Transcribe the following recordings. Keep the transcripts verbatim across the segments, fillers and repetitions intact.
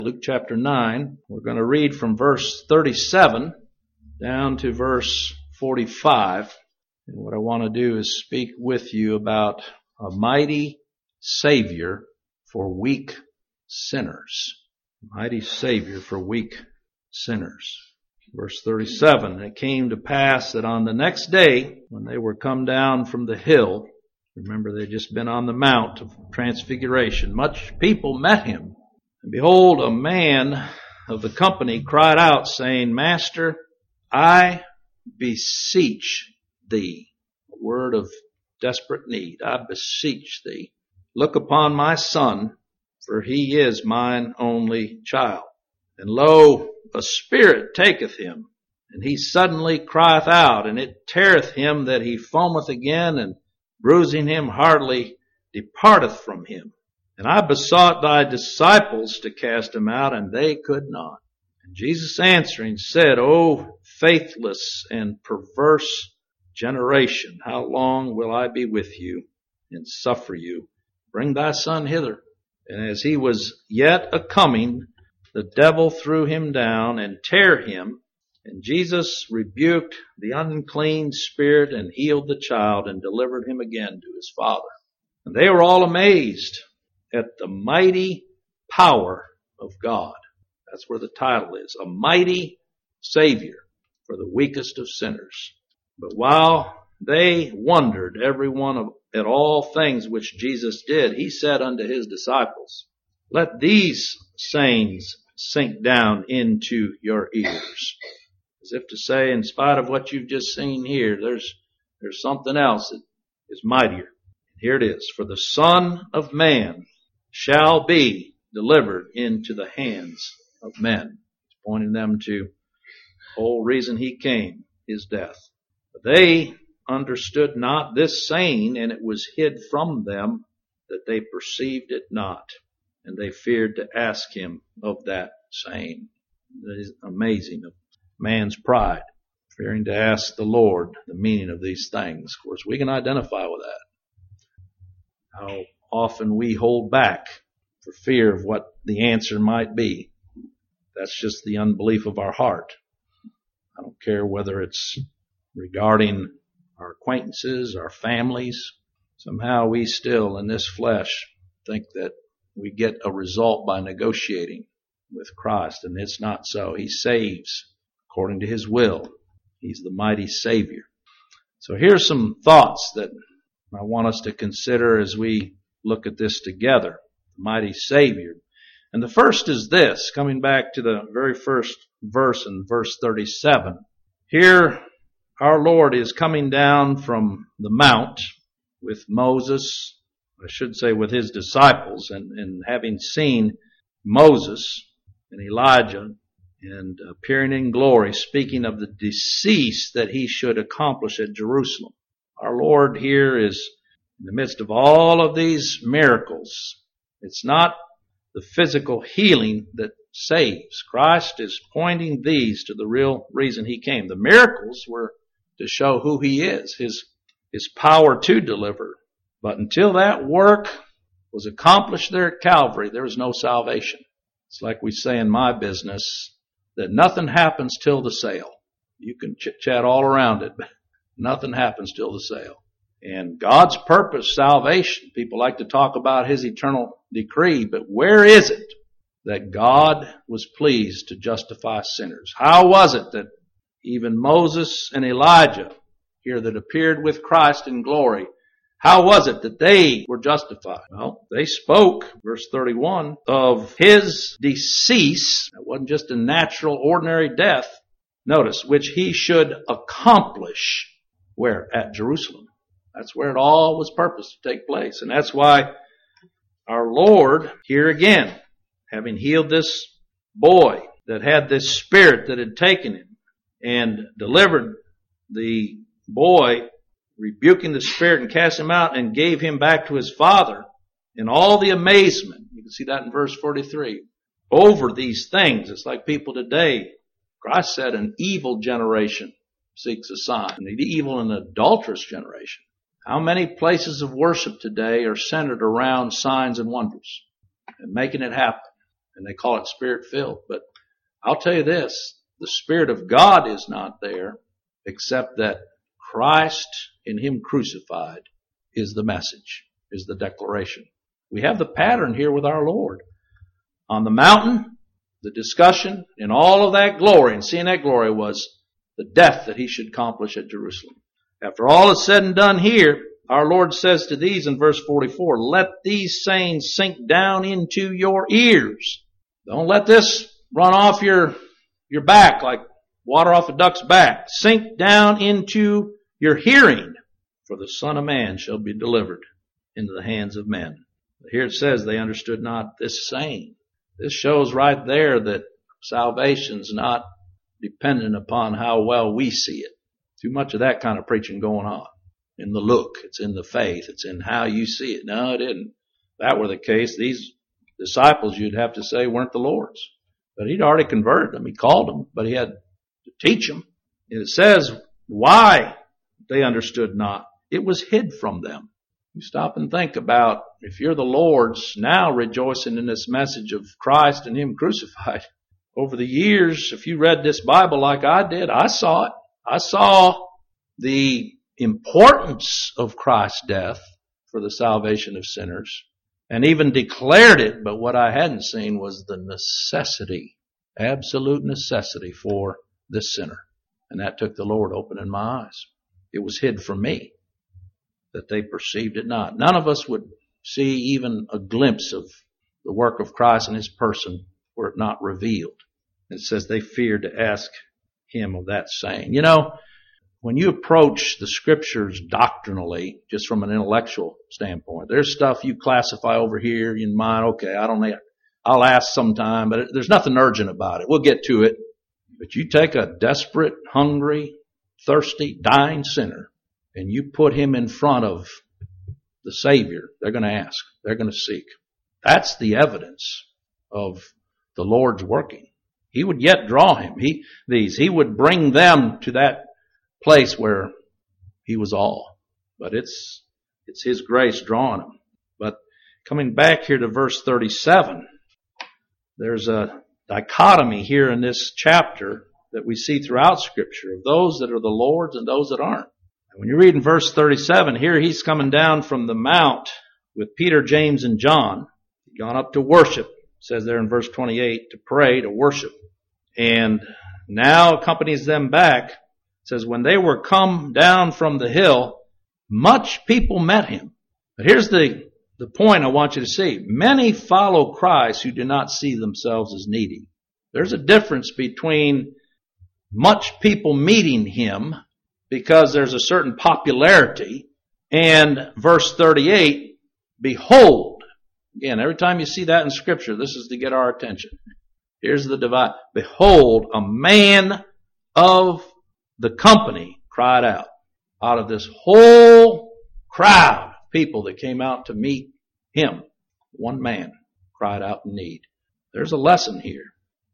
Luke chapter nine. We're going to read from verse thirty-seven down to verse forty-five. And what I want to do is speak with you about a mighty Savior for weak sinners. Mighty Savior for weak sinners. Verse thirty-seven, it came to pass that on the next day, when they were come down from the hill, remember they'd just been on the Mount of Transfiguration, much people met him. And behold, a man of the company cried out, saying, Master, I beseech thee. A word of desperate need. I beseech thee. Look upon my son, for he is mine only child. And lo, a spirit taketh him, and he suddenly crieth out, and it teareth him that he foameth again, and bruising him hardly departeth from him. And I besought thy disciples to cast him out, and they could not. And Jesus answering said, O faithless and perverse generation, how long will I be with you and suffer you? Bring thy son hither. And as he was yet a coming, the devil threw him down and tare him. And Jesus rebuked the unclean spirit and healed the child and delivered him again to his father. And they were all amazed at the mighty power of God. That's where the title is. A mighty Savior for the weakest of sinners. But while they wondered, every one of, at all things which Jesus did, he said unto his disciples, Let these sayings sink down into your ears. As if to say, in spite of what you've just seen here, there's, there's something else that is mightier. Here it is. For the Son of Man shall be delivered into the hands of men. Pointing them to the whole reason he came, his death. But they understood not this saying, and it was hid from them that they perceived it not. And they feared to ask him of that saying. It is amazing of man's pride, fearing to ask the Lord the meaning of these things. Of course, we can identify with that. How often we hold back for fear of what the answer might be. That's just the unbelief of our heart. I don't care whether it's regarding our acquaintances, our families. Somehow we still in this flesh think that we get a result by negotiating with Christ, and it's not so. He saves according to his will. He's the mighty Savior. So here's some thoughts that I want us to consider as we look at this together. The mighty Savior. And the first is this, coming back to the very first verse in verse thirty-seven. Here our Lord is coming down from the mount with Moses, I should say with his disciples, and, and having seen Moses and Elijah and appearing in glory, speaking of the decease that he should accomplish at Jerusalem. Our Lord here is in the midst of all of these miracles. It's not the physical healing that saves. Christ is pointing these to the real reason he came. The miracles were to show who he is, his, his power to deliver. But until that work was accomplished there at Calvary, there was no salvation. It's like we say in my business, that nothing happens till the sale. You can chit-chat all around it, but nothing happens till the sale. And God's purpose, salvation, people like to talk about his eternal decree, but where is it that God was pleased to justify sinners? How was it that even Moses and Elijah, here that appeared with Christ in glory, how was it that they were justified? Well, they spoke, verse thirty-one, of his decease. It wasn't just a natural, ordinary death. Notice, which he should accomplish. Where? At Jerusalem. That's where it all was purposed to take place. And that's why our Lord, here again, having healed this boy that had this spirit that had taken him and delivered the boy, rebuking the spirit and cast him out and gave him back to his father in all the amazement. You can see that in verse forty-three. Over these things, it's like people today. Christ said an evil generation seeks a sign. An evil and adulterous generation. How many places of worship today are centered around signs and wonders and making it happen? and they call it Spirit-filled. But I'll tell you this, the Spirit of God is not there, except that Christ in Him crucified is the message, is the declaration. We have the pattern here with our Lord. On the mountain, the discussion and all of that glory, and seeing that glory was the death that He should accomplish at Jerusalem. After all is said and done here, our Lord says to these in verse forty-four, let these sayings sink down into your ears. Don't let this run off your, your back like water off a duck's back. Sink down into your hearing, for the Son of Man shall be delivered into the hands of men. Here it says they understood not this saying. This shows right there that salvation's not dependent upon how well we see it. Too much of that kind of preaching going on. In the look, it's in the faith, it's in how you see it. No, it isn't. If that were the case, these disciples, you'd have to say, weren't the Lord's. But He'd already converted them. He called them, but He had to teach them. And it says why they understood not. It was hid from them. You stop and think about, if you're the Lord's, now rejoicing in this message of Christ and Him crucified. Over the years, if you read this Bible like I did, I saw it. I saw the importance of Christ's death for the salvation of sinners, and even declared it, but what I hadn't seen was the necessity, absolute necessity for this sinner. And that took the Lord opening my eyes. It was hid from me, that they perceived it not. None of us would see even a glimpse of the work of Christ and His person were it not revealed. It says they feared to ask Him of that saying. You know, when you approach the Scriptures doctrinally, just from an intellectual standpoint, there's stuff you classify over here in mind. Okay, I don't know. I'll ask sometime, but there's nothing urgent about it. We'll get to it. But you take a desperate, hungry, thirsty, dying sinner, and you put him in front of the Savior, they're going to ask. They're going to seek. That's the evidence of the Lord's working. He would yet draw him. He, these, he would bring them to that place where He was all. But it's, it's His grace drawing them. But coming back here to verse thirty-seven, there's a dichotomy here in this chapter that we see throughout Scripture of those that are the Lord's and those that aren't. And when you read in verse thirty-seven, here He's coming down from the mount with Peter, James, and John. He'd gone up to worship. It says there in verse twenty-eight, to pray, to worship. And now accompanies them back. It says, when they were come down from the hill, much people met Him. But here's the, the point I want you to see. Many follow Christ who do not see themselves as needy. There's a difference between much people meeting Him because there's a certain popularity, and verse thirty-eight, behold. Again, every time you see that in Scripture, this is to get our attention. Here's the divide. Behold, a man of the company cried out. Out of this whole crowd of people that came out to meet Him, one man cried out in need. There's a lesson here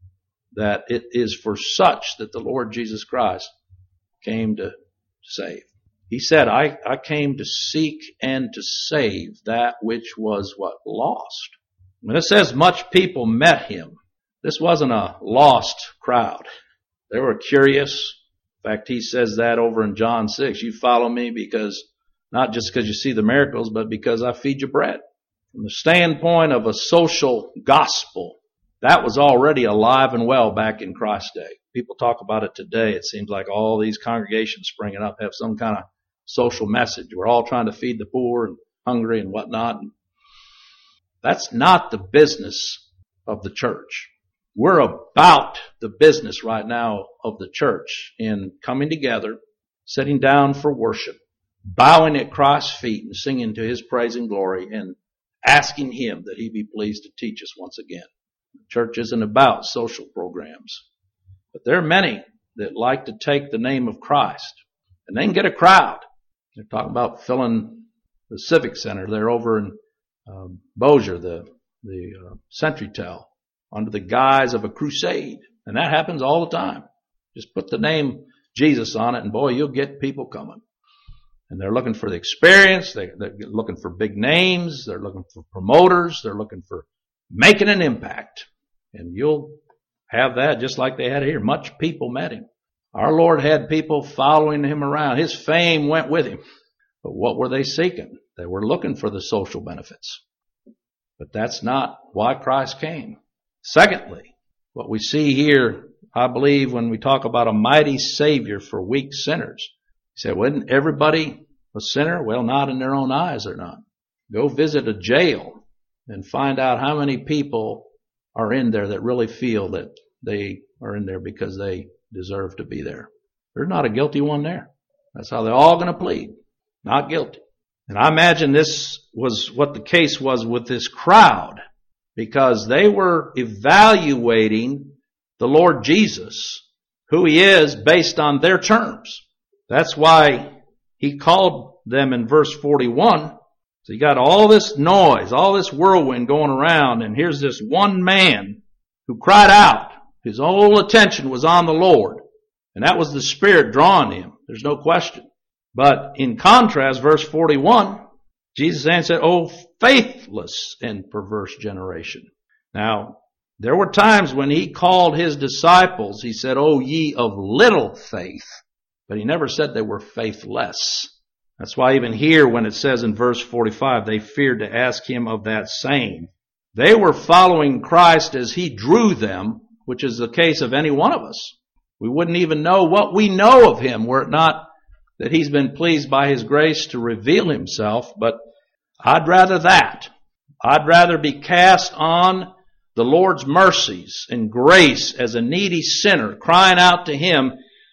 that it is for such that the Lord Jesus Christ came to save. He said, I, I came to seek and to save that which was what? Lost. When it says much people met Him, this wasn't a lost crowd. They were curious. In fact, He says that over in John six. You follow me because, not just because you see the miracles, but because I feed you bread. From the standpoint of a social gospel, that was already alive and well back in Christ's day. People talk about it today. It seems like all these congregations springing up have some kind of social message. We're all trying to feed the poor and hungry and whatnot. That's not the business of the church. We're about the business right now of the church in coming together, sitting down for worship, bowing at Christ's feet and singing to His praise and glory and asking Him that He be pleased to teach us once again. The church isn't about social programs. But there are many that like to take the name of Christ and they can get a crowd. They're talking about filling the Civic Center there over in um, Bossier, the, the uh, Centritel, under the guise of a crusade. And that happens all the time. Just put the name Jesus on it and boy, you'll get people coming. And they're looking for the experience. They, they're looking for big names. They're looking for promoters. They're looking for making an impact. And you'll have that just like they had here. Much people met him. Our Lord had people following him around. His fame went with him. But what were they seeking? They were looking for the social benefits. But that's not why Christ came. Secondly, what we see here, I believe, when we talk about a mighty Savior for weak sinners, he said, wasn't everybody a sinner? Well, not in their own eyes, they're not. Go visit a jail and find out how many people are in there that really feel that they are in there because they deserve to be there. There's not a guilty one there. That's how they're all going to plead. Not guilty. And I imagine this was what the case was with this crowd, because they were evaluating the Lord Jesus, who he is, based on their terms. That's why he called them in verse forty-one. So you got all this noise, all this whirlwind going around, and here's this one man who cried out. His whole attention was on the Lord. And that was the Spirit drawing him. There's no question. But in contrast, verse forty-one, Jesus answered, "O faithless and perverse generation." Now, there were times when he called his disciples, he said, "O ye of little faith." But he never said they were faithless. That's why even here when it says in verse forty-five, they feared to ask him of that same. They were following Christ as he drew them, which is the case of any one of us. We wouldn't even know what we know of him were it not that he's been pleased by his grace to reveal himself. But I'd rather that. I'd rather be cast on the Lord's mercies and grace as a needy sinner, crying out to him,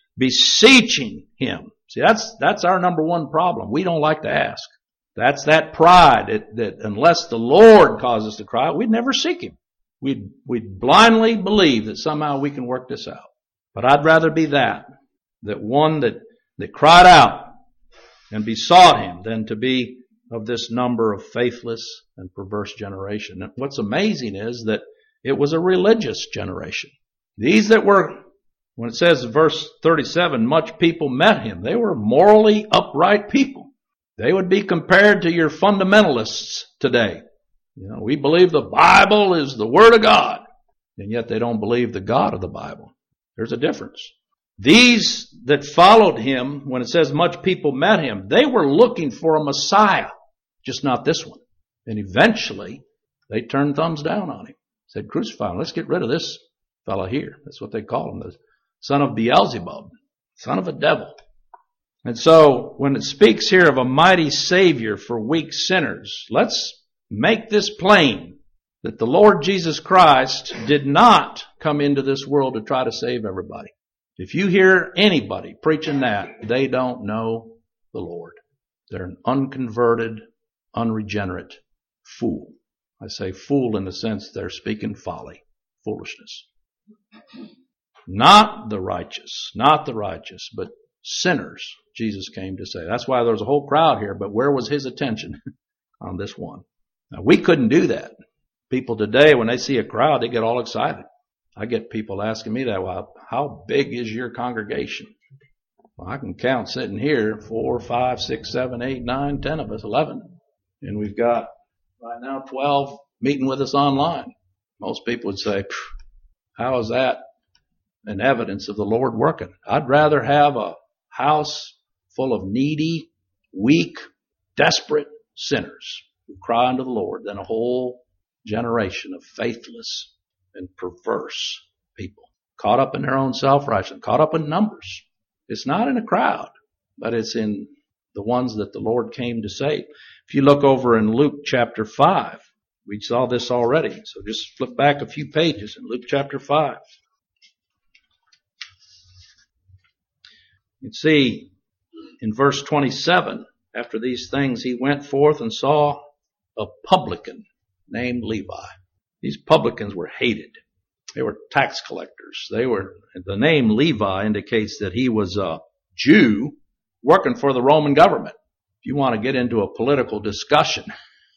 beseeching him. See, that's that's our number one problem. We don't like to ask. That's that pride that, that unless the Lord causes us to cry, we'd never seek him. We'd, we'd blindly believe that somehow we can work this out. But I'd rather be that, that one that, that cried out and besought him than to be of this number of faithless and perverse generation. And what's amazing is that it was a religious generation. These that were, when it says in verse thirty-seven, much people met him, they were morally upright people. They would be compared to your fundamentalists today. You know, we believe the Bible is the Word of God, and yet they don't believe the God of the Bible. There's a difference. These that followed him, when it says much people met him, they were looking for a Messiah, just not this one. And eventually, they turned thumbs down on him. Said, crucify him. Let's get rid of this fellow here. That's what they call him, the son of Beelzebub, son of a devil. And so, when it speaks here of a mighty Savior for weak sinners, let's make this plain that the Lord Jesus Christ did not come into this world to try to save everybody. If you hear anybody preaching that, they don't know the Lord. They're an unconverted, unregenerate fool. I say fool in the sense they're speaking folly, foolishness. Not the righteous, not the righteous, but sinners, Jesus came to say. That's why there was a whole crowd here, but where was his attention? On this one. Now, we couldn't do that. People today, when they see a crowd, they get all excited. I get people asking me that, well, how big is your congregation? Well, I can count sitting here, four, five, six, seven, eight, nine, ten of us, eleven. And we've got right now twelve meeting with us online. Most people would say, how is that an evidence of the Lord working? I'd rather have a house full of needy, weak, desperate sinners who cry unto the Lord than a whole generation of faithless and perverse people caught up in their own self-righteousness, caught up in numbers. It's not in a crowd, but it's in the ones that the Lord came to save. If you look over in Luke chapter five, we saw this already. So just flip back a few pages in Luke chapter five. You can see in verse twenty-seven, after these things, he went forth and saw a publican named Levi. These publicans were hated. They were tax collectors. They were, the name Levi indicates that he was a Jew working for the Roman government. If you want to get into a political discussion,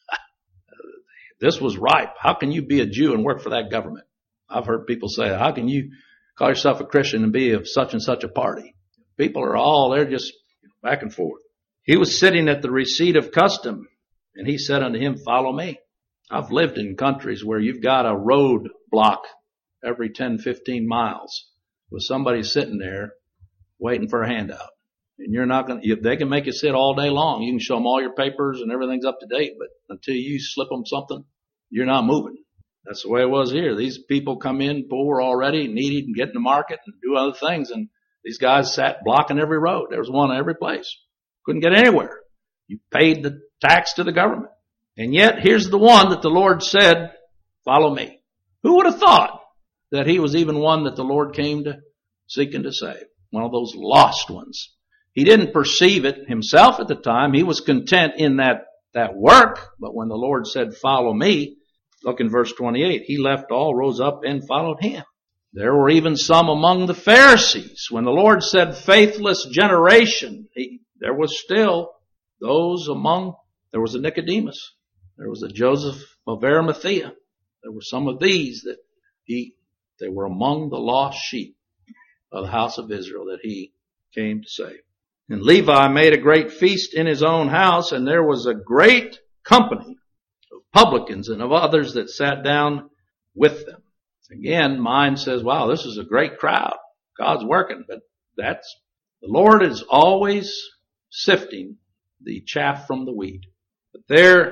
this was ripe. How can you be a Jew and work for that government? I've heard people say, how can you call yourself a Christian and be of such and such a party? People are all, they're just back and forth. He was sitting at the receipt of custom, and he said unto him, follow me. I've lived in countries where you've got a road block every ten, fifteen miles with somebody sitting there waiting for a handout. And you're not going to, they can make you sit all day long. You can show them all your papers and everything's up to date, but until you slip them something, you're not moving. That's the way it was here. These people come in poor already, needy, and get in the market and do other things. And these guys sat blocking every road. There was one in every place. Couldn't get anywhere. You paid the tax to the government. And yet, here's the one that the Lord said, follow me. Who would have thought that he was even one that the Lord came to seek and to save? One of those lost ones. He didn't perceive it himself at the time. He was content in that, that work. But when the Lord said, follow me, look in verse twenty-eight, he left all, rose up, and followed him. There were even some among the Pharisees. When the Lord said faithless generation, he, there was still those among, there was a Nicodemus. There was a Joseph of Arimathea. There were some of these that he, they were among the lost sheep of the house of Israel that he came to save. And Levi made a great feast in his own house, and there was a great company of publicans and of others that sat down with them. Again, mine says, wow, this is a great crowd. God's working. But that's, the Lord is always sifting the chaff from the wheat. But they're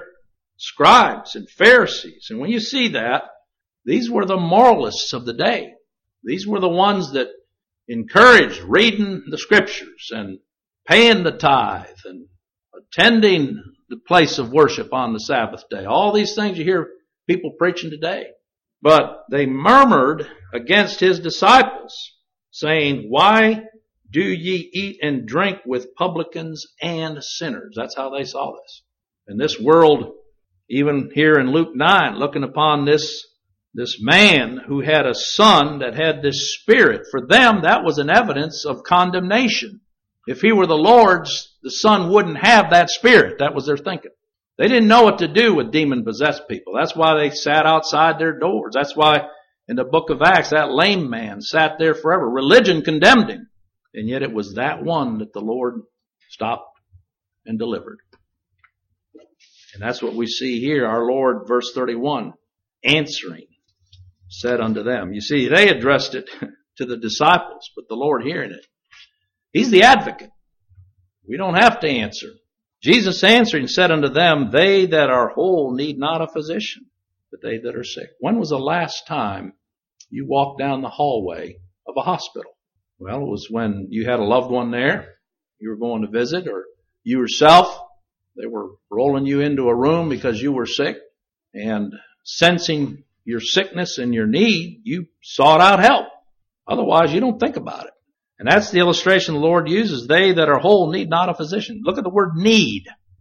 scribes and Pharisees. And when you see that, these were the moralists of the day. These were the ones that encouraged reading the scriptures and paying the tithe and attending the place of worship on the Sabbath day. All these things you hear people preaching today. But they murmured against his disciples, saying, why do ye eat and drink with publicans and sinners? That's how they saw this. In this world, even here in Luke nine, looking upon this, this man who had a son that had this spirit, for them that was an evidence of condemnation. If he were the Lord's, the son wouldn't have that spirit. That was their thinking. They didn't know what to do with demon-possessed people. That's why they sat outside their doors. That's why in the book of Acts, that lame man sat there forever. Religion condemned him. And yet it was that one that the Lord stopped and delivered. And that's what we see here. Our Lord, verse thirty-one, answering, said unto them. You see, they addressed it to the disciples, but the Lord hearing it. He's the advocate. We don't have to answer. Jesus answering said unto them, they that are whole need not a physician, but they that are sick. When was the last time you walked down the hallway of a hospital? Well, it was when you had a loved one there, you were going to visit, or you yourself, they were rolling you into a room because you were sick, and sensing your sickness and your need, you sought out help. Otherwise, you don't think about it. And that's the illustration the Lord uses. They that are whole need not a physician. Look at the word need.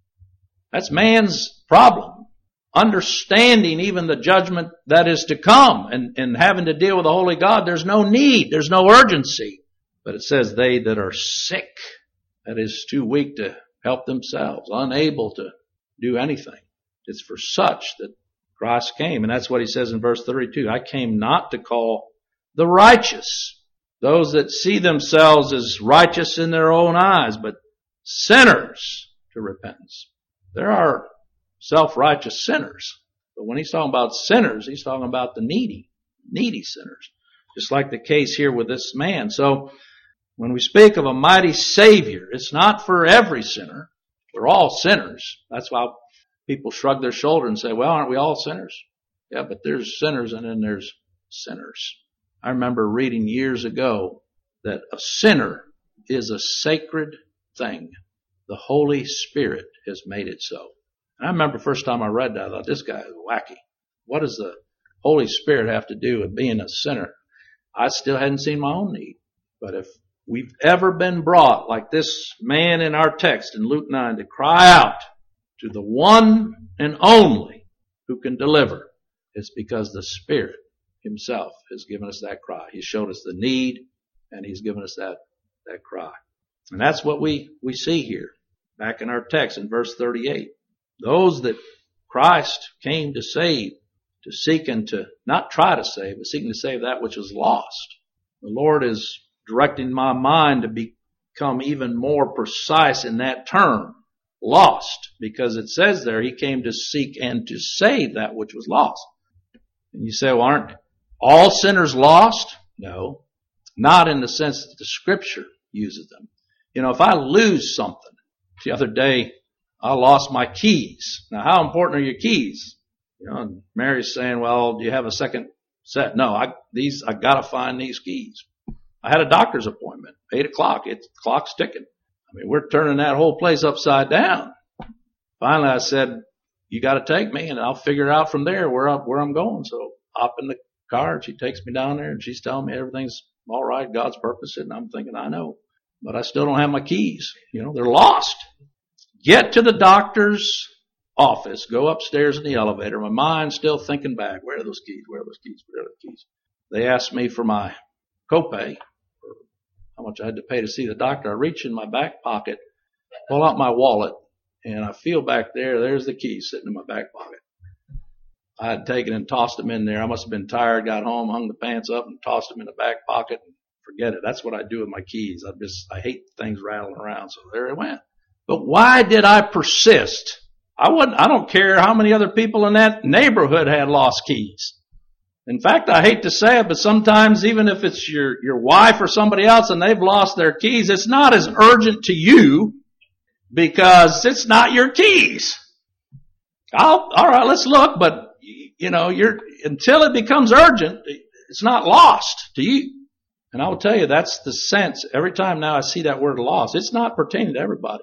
That's man's problem. Understanding even the judgment that is to come and, and having to deal with the holy God, there's no need. There's no urgency. But it says they that are sick, that is too weak to help themselves, unable to do anything. It's for such that Christ came. And that's what he says in verse thirty-two. I came not to call the righteous, those that see themselves as righteous in their own eyes, but sinners to repentance. There are self-righteous sinners. But when he's talking about sinners, he's talking about the needy, needy sinners. Just like the case here with this man. So when we speak of a mighty Savior, it's not for every sinner. We're all sinners. That's why people shrug their shoulder and say, well, aren't we all sinners? Yeah, but there's sinners and then there's sinners. I remember reading years ago that a sinner is a sacred thing. The Holy Spirit has made it so. And I remember the first time I read that, I thought, this guy is wacky. What does the Holy Spirit have to do with being a sinner? I still hadn't seen my own need. But if we've ever been brought, like this man in our text in Luke nine, to cry out to the one and only who can deliver, it's because the Spirit himself has given us that cry. He showed us the need, and he's given us that, that cry. And that's what we, we see here, back in our text in verse thirty-eight. Those that Christ came to save, to seek and to not try to save, but seeking to save that which was lost. The Lord is directing my mind to become even more precise in that term, lost, because it says there he came to seek and to save that which was lost. And you say, well, aren't all sinners lost? No. Not in the sense that the Scripture uses them. You know, if I lose something, the other day I lost my keys. Now, how important are your keys? You know, and Mary's saying, well, do you have a second set? No, I, these, I gotta find these keys. I had a doctor's appointment, eight o'clock. It's, the clock's ticking. I mean, we're turning that whole place upside down. Finally, I said, you gotta take me and I'll figure out from there where I'm, where I'm going. So hop in the car and she takes me down there and she's telling me everything's all right, God's purpose. And I'm thinking, I know, but I still don't have my keys. You know, they're lost. Get to the doctor's office, go upstairs in the elevator. My mind's still thinking back. Where are those keys? Where are those keys? Where are those keys? They asked me for my copay, or how much I had to pay to see the doctor. I reach in my back pocket, pull out my wallet, and I feel back there, there's the keys sitting in my back pocket. I had taken and tossed them in there. I must have been tired, got home, hung the pants up and tossed them in the back pocket and forget it. That's what I do with my keys. I just, I hate things rattling around. So there it went. But why did I persist? I wouldn't, I don't care how many other people in that neighborhood had lost keys. In fact, I hate to say it, but sometimes even if it's your, your wife or somebody else and they've lost their keys, it's not as urgent to you because it's not your keys. I'll, all right, let's look, but you know, you're, until it becomes urgent, it's not lost to you. And I will tell you, that's the sense. Every time now I see that word lost, it's not pertaining to everybody.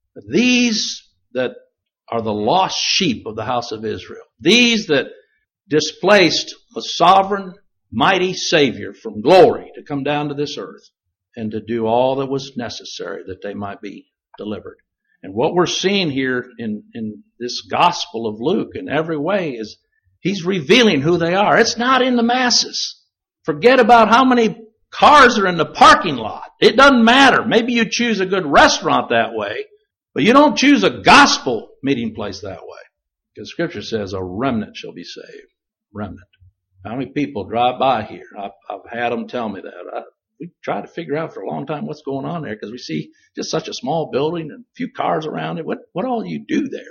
These that are the lost sheep of the house of Israel. These that displaced a sovereign, mighty Savior from glory to come down to this earth and to do all that was necessary that they might be delivered. And what we're seeing here in, in this gospel of Luke in every way is he's revealing who they are. It's not in the masses. Forget about how many cars are in the parking lot. It doesn't matter. Maybe you choose a good restaurant that way, but you don't choose a gospel meeting place that way. Because Scripture says a remnant shall be saved. Remnant. How many people drive by here? I've, I've had them tell me that. I, we tried to figure out for a long time what's going on there because we see just such a small building and a few cars around it. What, what all do you do there?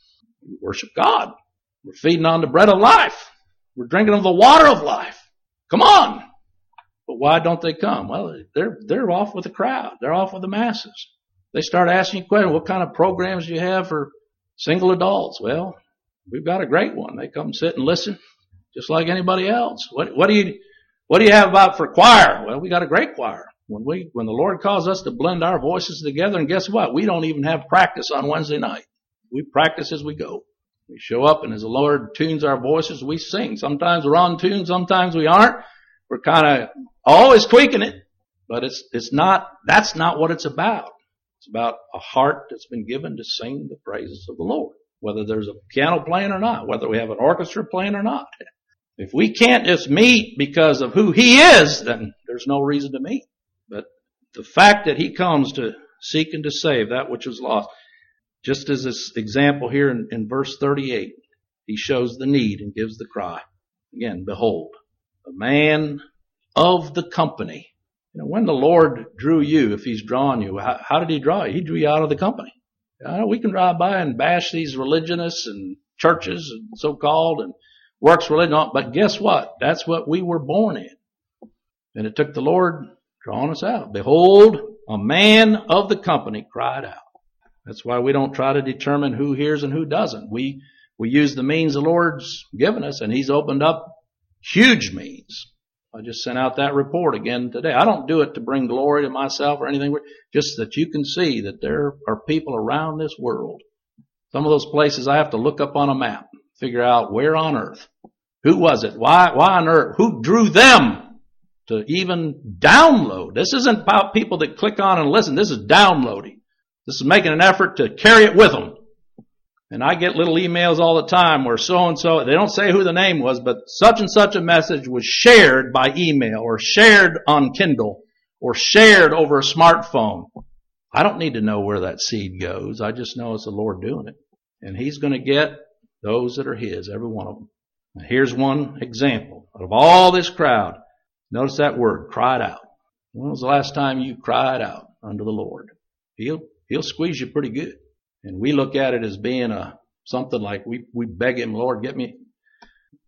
We worship God. We're feeding on the bread of life. We're drinking of the water of life. Come on. But why don't they come? Well, they're, they're off with the crowd. They're off with the masses. They start asking you questions. What kind of programs do you have for single adults? Well, we've got a great one. They come sit and listen just like anybody else. What, what do you, what do you have about for choir? Well, we got a great choir. When we, when the Lord calls us to blend our voices together, and guess what? We don't even have practice on Wednesday night. We practice as we go. We show up, and as the Lord tunes our voices, we sing. Sometimes we're on tune, sometimes we aren't. We're kind of always tweaking it, but it's, it's not, that's not what it's about. It's about a heart that's been given to sing the praises of the Lord, whether there's a piano playing or not, whether we have an orchestra playing or not. If we can't just meet because of who He is, then there's no reason to meet. But the fact that He comes to seek and to save that which is lost, just as this example here in, in verse thirty-eight, He shows the need and gives the cry. Again, behold, a man of the company. You know, when the Lord drew you, if He's drawn you, how, how did He draw you? He drew you out of the company. Uh, we can drive by and bash these religionists and churches and so-called and works religion, but guess what? That's what we were born in. And it took the Lord drawing us out. Behold, a man of the company cried out. That's why we don't try to determine who hears and who doesn't. We, we use the means the Lord's given us, and He's opened up huge means. I just sent out that report again today. I don't do it to bring glory to myself or anything, just that you can see that there are people around this world. Some of those places I have to look up on a map, figure out where on earth, who was it, why, why on earth, who drew them to even download. This isn't about people that click on and listen. This is downloading. This is making an effort to carry it with them. And I get little emails all the time where so-and-so, they don't say who the name was, but such and such a message was shared by email or shared on Kindle or shared over a smartphone. I don't need to know where that seed goes. I just know it's the Lord doing it. And He's going to get those that are His, every one of them. Now here's one example. Out of all this crowd, notice that word, cried out. When was the last time you cried out unto the Lord? He'll, he'll squeeze you pretty good. And we look at it as being a something like we, we beg Him, Lord, get me.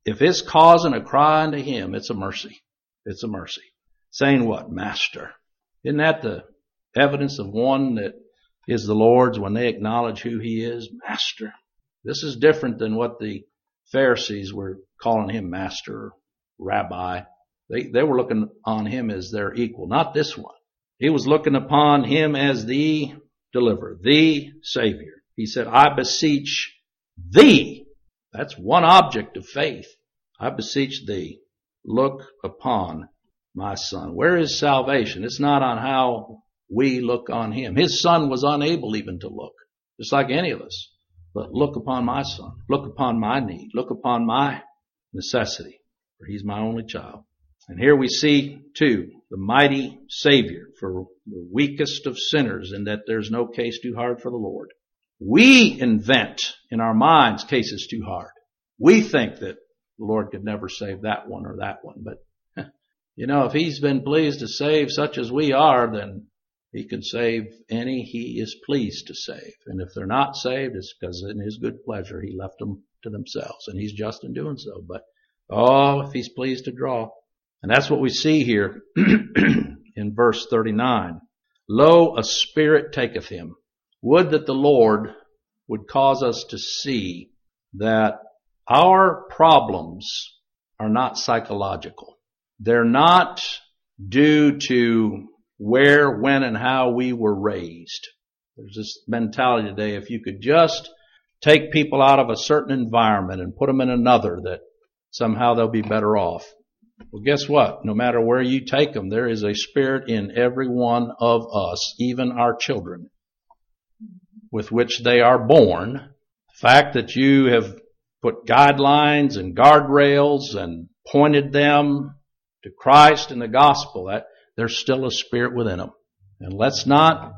if it's causing a cry unto him, it's a mercy. It's a mercy. Saying what? Master. Isn't that the evidence of one that is the Lord's when they acknowledge who he is? Master. This is different than what the Pharisees were calling him master, rabbi. They, they were looking on him as their equal. Not this one. He was looking upon him as the deliverer, the Savior. He said, I beseech thee. That's one object of faith. I beseech thee, look upon my son. Where is salvation? It's not on how we look on him. His son was unable even to look, just like any of us. But look upon my son. Look upon my need. Look upon my necessity, for he's my only child. And here we see, too, the mighty Savior for the weakest of sinners, in that there's no case too hard for the Lord. We invent in our minds cases too hard. We think that the Lord could never save that one or that one. But, you know, if he's been pleased to save such as we are, then he can save any he is pleased to save. And if they're not saved, it's because in his good pleasure he left them to themselves. And he's just in doing so. But, oh, if he's pleased to draw. And that's what we see here in verse thirty-nine. Lo, a spirit taketh him. Would that the Lord would cause us to see that our problems are not psychological. They're not due to where, when, and how we were raised. There's this mentality today, if you could just take people out of a certain environment and put them in another, that somehow they'll be better off. Well, guess what? No matter where you take them, there is a spirit in every one of us, even our children, with which they are born. The fact that you have put guidelines and guardrails and pointed them to Christ and the gospel, that there's still a spirit within them. And let's not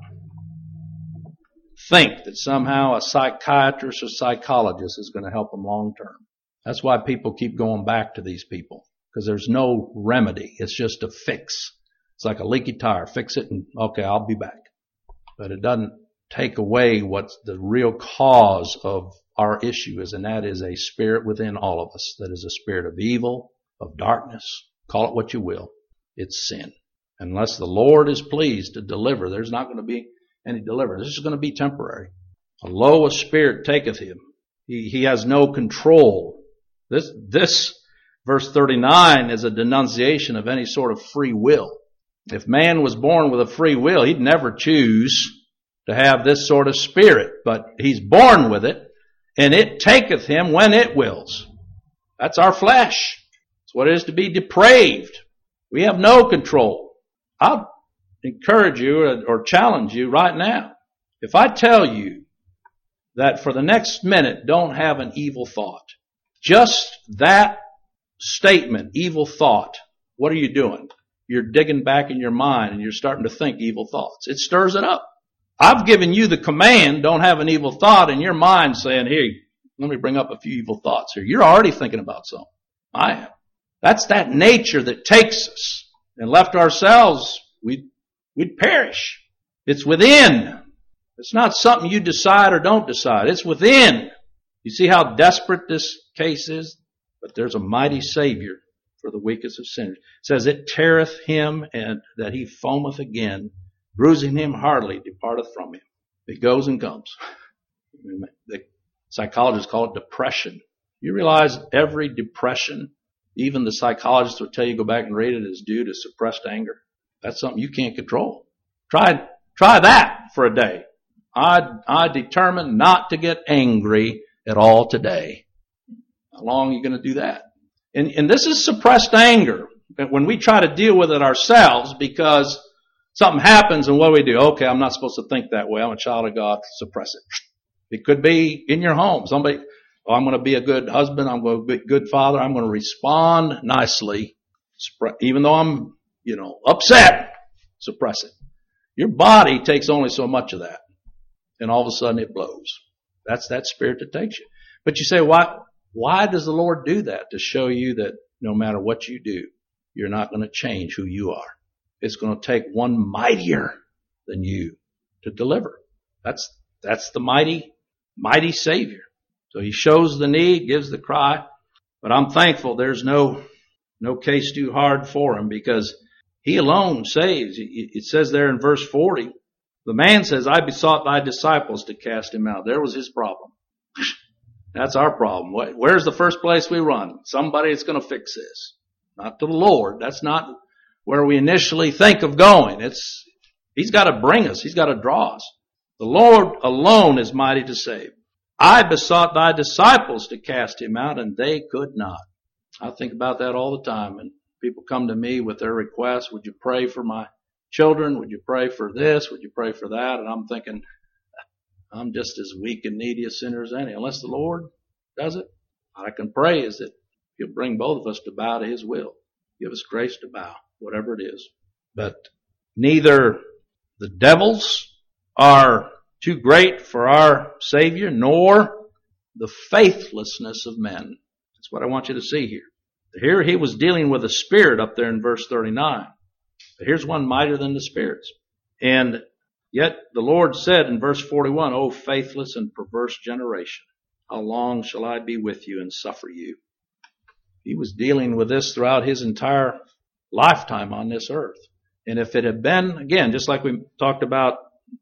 think that somehow a psychiatrist or psychologist is going to help them long term. That's why people keep going back to these people, because there's no remedy. It's just a fix. It's like a leaky tire. Fix it and, okay, I'll be back. But it doesn't take away what's the real cause of our issue is, and that is a spirit within all of us. That is a spirit of evil, of darkness. Call it what you will. It's sin. Unless the Lord is pleased to deliver, there's not going to be any deliverance. This is going to be temporary. A lo, a spirit taketh him. He, he has no control. This, this verse thirty-nine is a denunciation of any sort of free will. If man was born with a free will, he'd never choose to have this sort of spirit. But he's born with it, and it taketh him when it wills. That's our flesh. It's what it is to be depraved. We have no control. I'll encourage you or, or challenge you right now. If I tell you that for the next minute, don't have an evil thought, just that statement, evil thought, what are you doing? You're digging back in your mind and you're starting to think evil thoughts. It stirs it up. I've given you the command, don't have an evil thought, and your mind saying, hey, let me bring up a few evil thoughts here. You're already thinking about something. I am. That's that nature that takes us. And left ourselves, we'd, we'd perish. It's within. It's not something you decide or don't decide. It's within. You see how desperate this case is? But there's a mighty Savior for the weakest of sinners. It says, it teareth him, and that he foameth again, bruising him heartily, departeth from him. It goes and comes. The psychologists call it depression. You realize every depression, even the psychologists will tell you, go back and read it, is due to suppressed anger. That's something you can't control. Try, try that for a day. I, I determined not to get angry at all today. How long are you going to do that? And, and this is suppressed anger. When we try to deal with it ourselves, because something happens and what do we do? Okay, I'm not supposed to think that way. I'm a child of God. Suppress it. It could be in your home. Somebody, oh, I'm going to be a good husband. I'm going to be a good father. I'm going to respond nicely, even though I'm, you know, upset. Suppress it. Your body takes only so much of that, and all of a sudden it blows. That's that spirit that takes you. But you say, why? Why does the Lord do that? To show you that no matter what you do, you're not going to change who you are. It's going to take one mightier than you to deliver. That's that's the mighty, mighty Savior. So he shows the need, gives the cry, But I'm thankful there's no, no case too hard for him, because he alone saves. It says there in verse forty, the man says, I besought thy disciples to cast him out. There was his problem. That's our problem. Where's the first place we run? Somebody that's going to fix this. Not to the Lord. That's not where we initially think of going. It's, He's got to bring us. He's got to draw us. The Lord alone is mighty to save. I besought thy disciples to cast him out, and they could not. I think about that all the time. And people come to me with their requests. Would you pray for my children? Would you pray for this? Would you pray for that? And I'm thinking, I'm just as weak and needy a sinner as any. Unless the Lord does it, what I can pray is that He'll bring both of us to bow to His will. Give us grace to bow, whatever it is. But neither the devils are too great for our Savior, nor the faithlessness of men. That's what I want you to see here. Here he was dealing with a spirit up there in verse thirty-nine. But here's one mightier than the spirits. And yet the Lord said in verse forty-one, O faithless and perverse generation, how long shall I be with you and suffer you? He was dealing with this throughout his entire lifetime on this earth. And if it had been, again, just like we talked about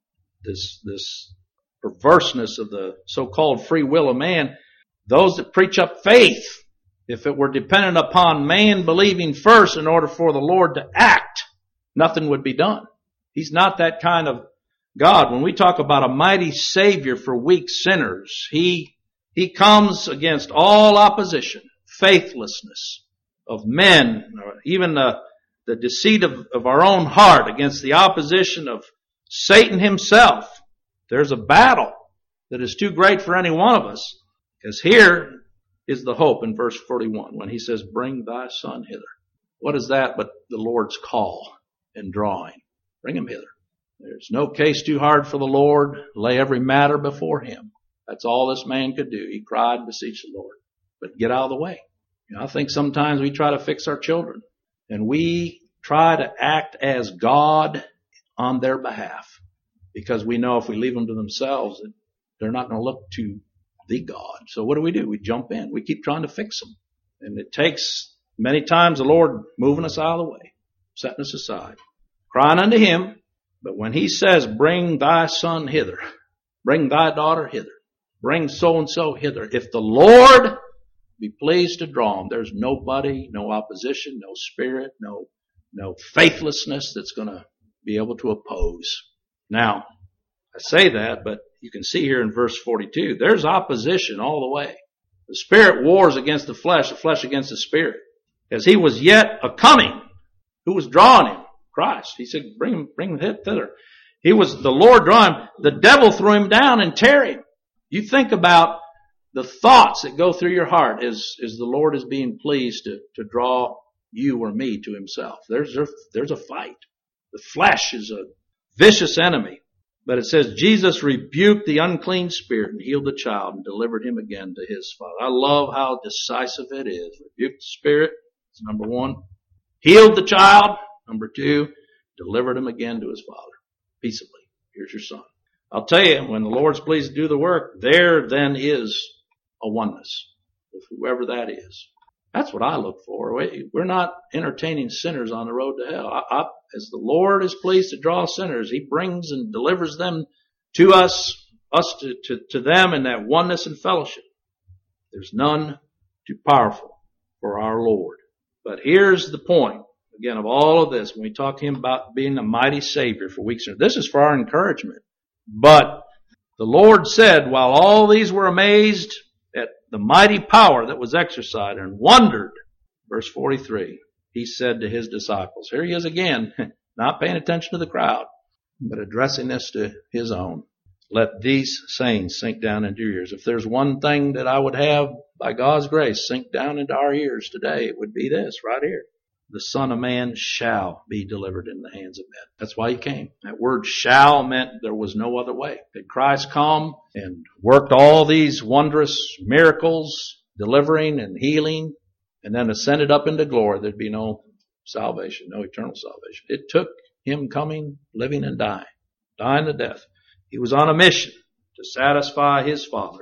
this, this perverseness of the so-called free will of man, those that preach up faith, if it were dependent upon man believing first in order for the Lord to act, nothing would be done. He's not that kind of God. When we talk about a mighty Savior for weak sinners, He, He comes against all opposition, faithlessness of men, or even the, the deceit of, of our own heart, against the opposition of Satan himself. There's a battle that is too great for any one of us. Because here is the hope in verse forty-one when he says, bring thy son hither. What is that but the Lord's call and drawing? Bring him hither. There's no case too hard for the Lord. Lay every matter before him. That's all this man could do. He cried, beseech the Lord. But get out of the way. You know, I think sometimes we try to fix our children, and we try to act as God on their behalf, because we know if we leave them to themselves, they're not going to look to the God. So what do we do? We jump in. We keep trying to fix them. And it takes many times the Lord moving us out of the way, setting us aside, crying unto Him. But when He says, bring thy son hither, bring thy daughter hither, bring so-and-so hither, if the Lord be pleased to draw them, there's nobody, no opposition, no spirit, no, no faithlessness that's going to be able to oppose. Now, I say that, but you can see here in verse forty-two, there's opposition all the way. The spirit wars against the flesh, the flesh against the spirit. As He was yet a coming, who was drawing him? Christ. He said, bring him, bring him thither. He was the Lord drawing him. The devil threw him down and tear him. You think about the thoughts that go through your heart as, as the Lord is being pleased to, to draw you or me to Himself. There's, there's a fight. The flesh is a vicious enemy. But it says, Jesus rebuked the unclean spirit and healed the child and delivered him again to his father. I love how decisive it is. Rebuked the spirit, that's number one. Healed the child, number two. Delivered him again to his father. Peaceably. Here's your son. I'll tell you, when the Lord's pleased to do the work, there then is a oneness with whoever that is. That's what I look for. We're not entertaining sinners on the road to hell. I, I, as the Lord is pleased to draw sinners, He brings and delivers them to us, us to, to, to them in that oneness and fellowship. There's none too powerful for our Lord. But here's the point, again, of all of this, when we talk to Him about being a mighty Savior for weak sinners. This is for our encouragement. But the Lord said, while all these were amazed at the mighty power that was exercised and wondered, verse forty-three, He said to His disciples, here He is again, not paying attention to the crowd, but addressing this to His own. Let these sayings sink down into your ears. If there's one thing that I would have, by God's grace, sink down into our ears today, it would be this right here. The Son of Man shall be delivered in the hands of men. That's why He came. That word shall meant there was no other way. Had Christ come and worked all these wondrous miracles, delivering and healing, and then ascended up into glory, there'd be no salvation, no eternal salvation. It took Him coming, living and dying, dying to death. He was on a mission to satisfy His Father.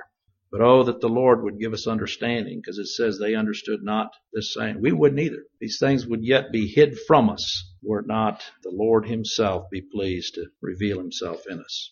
But oh, that the Lord would give us understanding, because it says they understood not this saying. We wouldn't either. These things would yet be hid from us were it not the Lord himself be pleased to reveal himself in us.